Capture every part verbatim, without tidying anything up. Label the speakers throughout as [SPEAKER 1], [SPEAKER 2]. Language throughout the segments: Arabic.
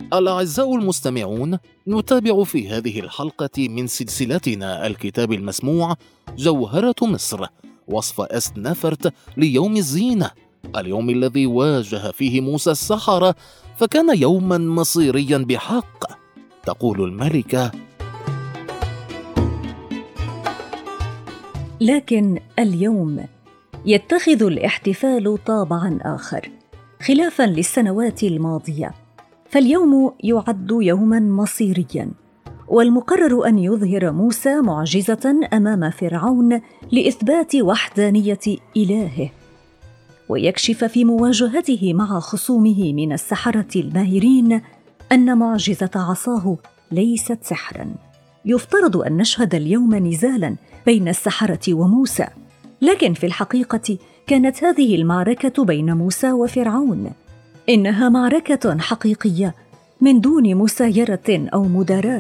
[SPEAKER 1] الأعزاء المستمعون، نتابع في هذه الحلقة من سلسلتنا الكتاب المسموع جوهرة مصر، وصف أستنافرت ليوم الزينة، اليوم الذي واجه فيه موسى السحرة، فكان يوما مصيريا بحق. تقول الملكة:
[SPEAKER 2] لكن اليوم يتخذ الاحتفال طابعا آخر خلافا للسنوات الماضية، فاليوم يعد يوما مصيريا، والمقرر أن يظهر موسى معجزة أمام فرعون لإثبات وحدانية إلهه، ويكشف في مواجهته مع خصومه من السحرة الماهرين أن معجزة عصاه ليست سحرا. يفترض أن نشهد اليوم نزالا بين السحرة وموسى، لكن في الحقيقة كانت هذه المعركة بين موسى وفرعون، إنها معركة حقيقية من دون مسايرة أو مداراة.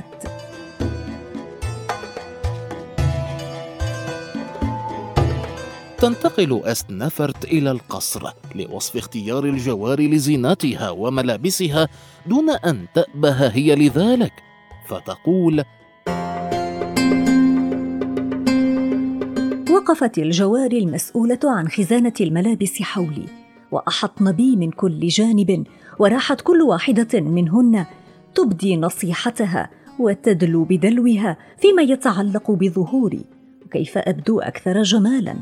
[SPEAKER 1] تنتقل أستنافرت إلى القصر لوصف اختيار الجواري لزينتها وملابسها دون أن تأبه هي لذلك، فتقول:
[SPEAKER 2] وقفت الجواري المسؤولة عن خزانة الملابس حولي، وأحطن بي من كل جانب، وراحت كل واحدة منهن تبدي نصيحتها وتدلو بدلوها فيما يتعلق بظهوري وكيف أبدو أكثر جمالا.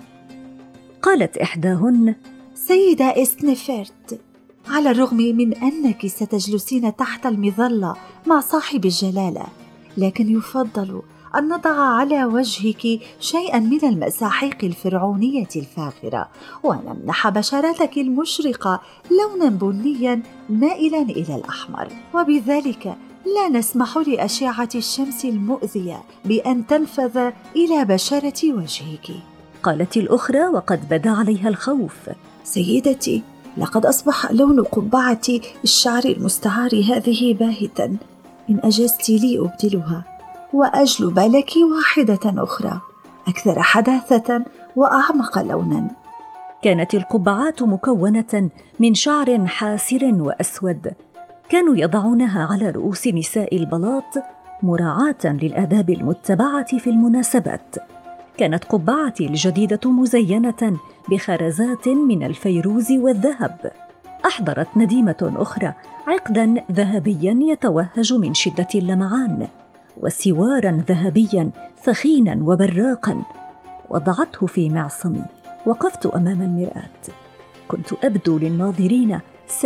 [SPEAKER 2] قالت إحداهن:
[SPEAKER 3] سيدة أستنافرت، على الرغم من أنك ستجلسين تحت المظلة مع صاحب الجلالة، لكن يفضل أن نضع على وجهك شيئا من المساحيق الفرعونية الفاخرة، ونمنح بشرتك المشرقة لونا بنيا مائلا إلى الأحمر، وبذلك لا نسمح لأشعة الشمس المؤذية بأن تنفذ إلى بشرة وجهك.
[SPEAKER 2] قالت الأخرى وقد بدا عليها الخوف:
[SPEAKER 3] سيدتي، لقد أصبح لون قبعة الشعر المستعار هذه باهتا، إن أجزت لي أبدلها وأجلب لك واحدة أخرى أكثر حداثة وأعمق لونا.
[SPEAKER 2] كانت القبعات مكونة من شعر حاسر وأسود، كانوا يضعونها على رؤوس نساء البلاط مراعاة للآداب المتبعة في المناسبات. كانت قبعتي الجديدة مزينة بخرزات من الفيروز والذهب. أحضرت نديمة أخرى عقداً ذهبياً يتوهج من شدة اللمعان، وسواراً ذهبياً ثخيناً وبراقاً. وضعته في معصمي. وقفت أمام المرآة، كنت أبدو للناظرين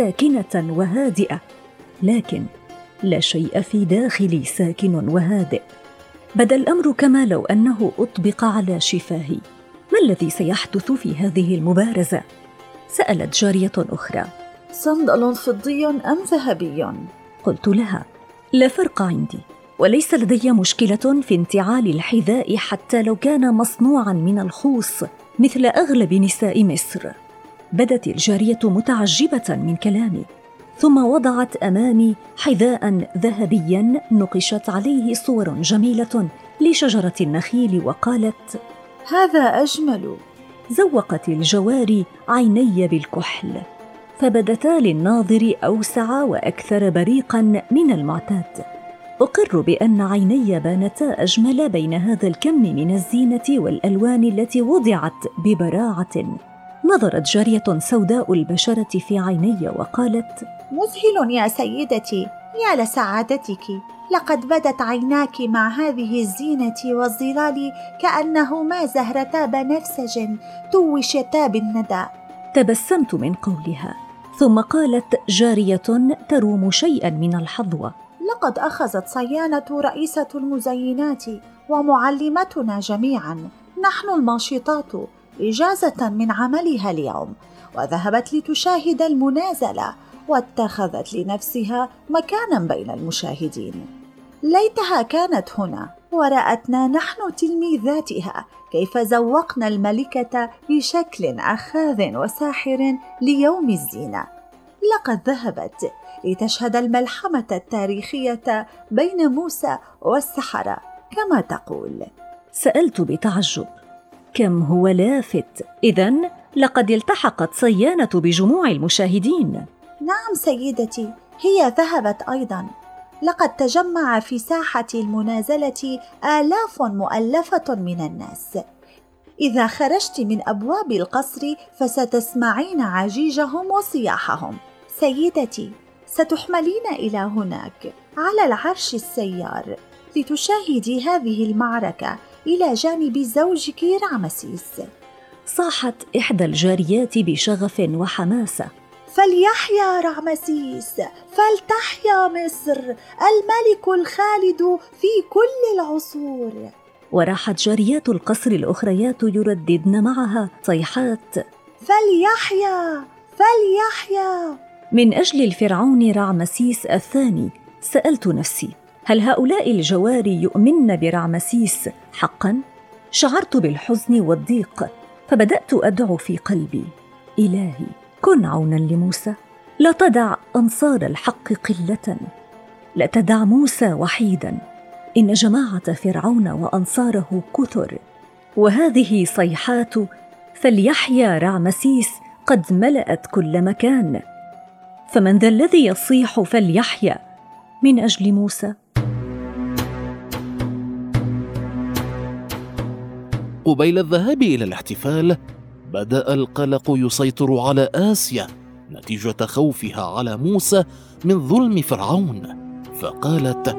[SPEAKER 2] ساكنة وهادئة، لكن لا شيء في داخلي ساكن وهادئ. بدا الأمر كما لو أنه أطبق على شفاهي. ما الذي سيحدث في هذه المبارزة؟ سألت جارية أخرى:
[SPEAKER 3] صندل فضي أم ذهبي؟
[SPEAKER 2] قلت لها: لا فرق عندي، وليس لدي مشكلة في انتعال الحذاء حتى لو كان مصنوعا من الخوص مثل أغلب نساء مصر. بدت الجارية متعجبة من كلامي، ثم وضعت أمامي حذاء ذهبيا نقشت عليه صور جميلة لشجرة النخيل، وقالت:
[SPEAKER 3] هذا أجمل.
[SPEAKER 2] زوقت الجواري عيني بالكحل، فبدتا للناظر أوسع وأكثر بريقا من المعتاد. أقر بأن عيني بانتا أجمل بين هذا الكم من الزينة والألوان التي وضعت ببراعة. نظرت جارية سوداء البشرة في عيني وقالت:
[SPEAKER 3] مذهل يا سيدتي، يا لسعادتك، لقد بدت عيناك مع هذه الزينة والظلال كأنهما زهرتا بنفسج توشتا بالندى.
[SPEAKER 2] تبسمت من قولها، ثم قالت جارية تروم شيئا من الحظوة:
[SPEAKER 3] لقد أخذت صيانة رئيسة المزينات ومعلمتنا جميعا، نحن الماشطات، إجازة من عملها اليوم، وذهبت لتشاهد المنازلة، واتخذت لنفسها مكانا بين المشاهدين. ليتها كانت هنا ورأتنا نحن تلميذاتها كيف زوقنا الملكة بشكل أخاذ وساحر ليوم الزينة. لقد ذهبت لتشهد الملحمة التاريخية بين موسى والسحرة كما تقول.
[SPEAKER 2] سألت بتعجب: كم هو لافت! إذن لقد التحقت صيانة بجموع المشاهدين.
[SPEAKER 3] نعم سيدتي، هي ذهبت أيضا. لقد تجمع في ساحة المنازلة آلاف مؤلفة من الناس. إذا خرجت من أبواب القصر فستسمعين عجيجهم وصياحهم. سيدتي، ستحملين إلى هناك على العرش السيار لتشاهدي هذه المعركة إلى جانب زوجك رعمسيس.
[SPEAKER 2] صاحت إحدى الجاريات بشغف وحماسة:
[SPEAKER 3] فليحيا رعمسيس، فلتحيا مصر، الملك الخالد في كل العصور.
[SPEAKER 2] وراحت جاريات القصر الأخريات يرددن معها صيحات:
[SPEAKER 3] فليحيا، فليحيا.
[SPEAKER 2] من أجل الفرعون رعمسيس الثاني سألت نفسي: هل هؤلاء الجواري يؤمن برعمسيس حقا؟ شعرت بالحزن والضيق، فبدأت أدعو في قلبي: إلهي كن عونا لموسى، لا تدع أنصار الحق قلة، لا تدع موسى وحيدا، إن جماعة فرعون وأنصاره كثر. وهذه صيحات فليحيا رعمسيس قد ملأت كل مكان، فمن ذا الذي يصيح فليحيا من أجل موسى؟
[SPEAKER 1] قبيل الذهاب إلى الاحتفال بدأ القلق يسيطر على آسيا نتيجة خوفها على موسى من ظلم فرعون، فقالت: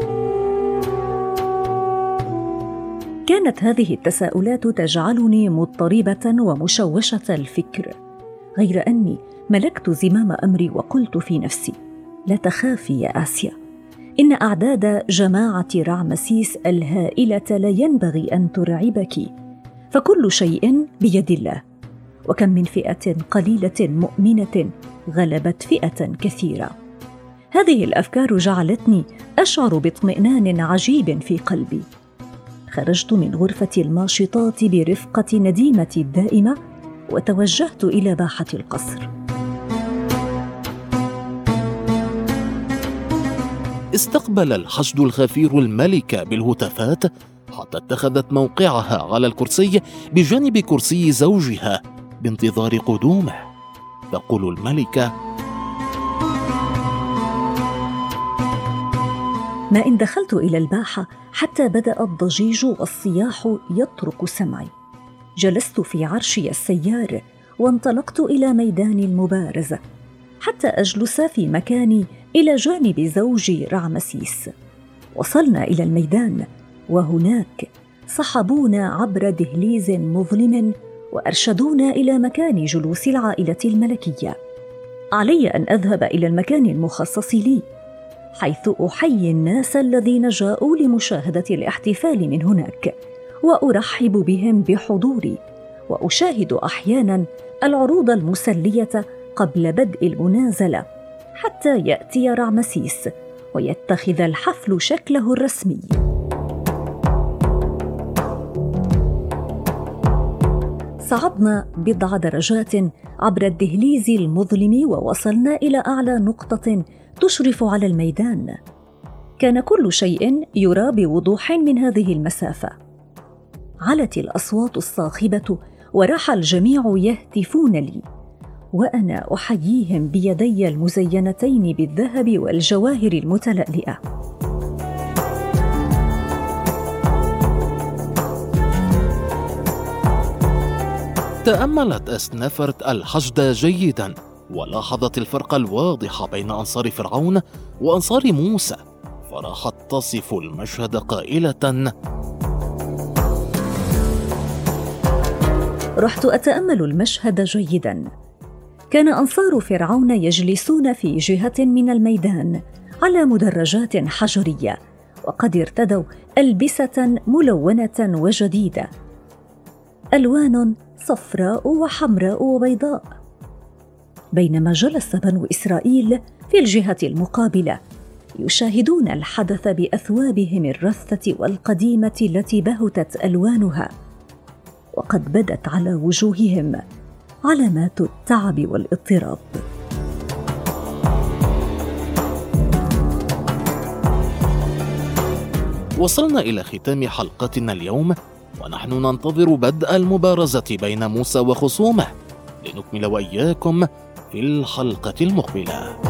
[SPEAKER 2] كانت هذه التساؤلات تجعلني مضطربة ومشوشة الفكر، غير أني ملكت زمام أمري وقلت في نفسي: لا تخافي يا آسيا، إن أعداد جماعة رعمسيس الهائلة لا ينبغي أن ترعبك، فكل شيء بيد الله، وكم من فئة قليلة مؤمنة غلبت فئة كثيرة. هذه الأفكار جعلتني أشعر باطمئنان عجيب في قلبي. خرجت من غرفة الماشطات برفقة نديمتي الدائمة وتوجهت إلى باحة القصر.
[SPEAKER 1] استقبل الحشد الخفير الملكة بالهتافات حتى اتخذت موقعها على الكرسي بجانب كرسي زوجها بانتظار قدومه. تقول الملكة:
[SPEAKER 2] ما إن دخلت إلى الباحة حتى بدأ الضجيج والصياح يطرق سمعي. جلست في عرشي السيار وانطلقت إلى ميدان المبارزة حتى أجلس في مكاني إلى جانب زوجي رعمسيس. وصلنا إلى الميدان، وهناك صحبونا عبر دهليز مظلم وأرشدونا إلى مكان جلوس العائلة الملكية. علي أن أذهب إلى المكان المخصص لي، حيث أحيي الناس الذين جاءوا لمشاهدة الاحتفال من هناك، وأرحب بهم بحضوري، وأشاهد أحيانا العروض المسلية قبل بدء المنازلة حتى يأتي رعمسيس ويتخذ الحفل شكله الرسمي. صعدنا بضع درجات عبر الدهليز المظلم ووصلنا إلى أعلى نقطة تشرف على الميدان. كان كل شيء يرى بوضوح من هذه المسافة. علت الأصوات الصاخبة وراح الجميع يهتفون لي، وأنا أحييهم بيدي المزينتين بالذهب والجواهر المتلألئة.
[SPEAKER 1] تأملت أسنفرت الحشد جيدا ولاحظت الفرق الواضح بين أنصار فرعون وأنصار موسى، فراحت تصف المشهد قائلة:
[SPEAKER 2] رحت أتأمل المشهد جيدا. كان أنصار فرعون يجلسون في جهة من الميدان على مدرجات حجرية، وقد ارتدوا ألبسة ملونة وجديدة، ألوان صفراء وحمراء وبيضاء، بينما جلس بنو إسرائيل في الجهة المقابلة يشاهدون الحدث بأثوابهم الرثة والقديمة التي بهتت ألوانها، وقد بدت على وجوههم علامات التعب والاضطراب.
[SPEAKER 1] وصلنا إلى ختام حلقتنا اليوم، ونحن ننتظر بدء المبارزة بين موسى وخصومه، لنكمل وإياكم في الحلقة المقبلة.